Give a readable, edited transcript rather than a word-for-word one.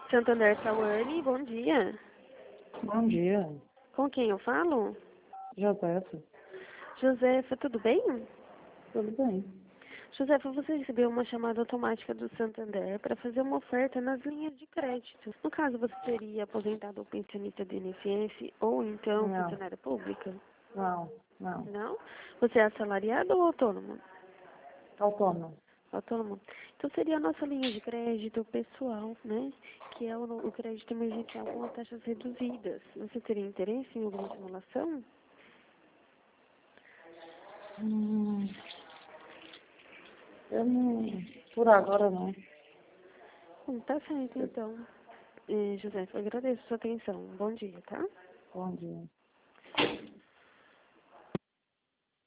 Santander Tawane, bom dia. Bom dia, Com quem eu falo? Josefa. Josefa, tudo bem? Tudo bem? Josefa, você recebeu uma chamada automática do Santander para fazer uma oferta nas linhas de crédito. No caso, você seria aposentado ou pensionista do INSS ou então Não, funcionária pública? não. Não? Você é assalariado ou autônomo? Autônomo. Autônomo. Então seria a nossa linha de crédito pessoal, né? Que é o crédito emergencial com as taxas reduzidas. Você teria interesse em alguma simulação? Hum, eu não. Por agora não. Tá certo, então. José, eu agradeço a sua atenção. Bom dia, tá? Bom dia.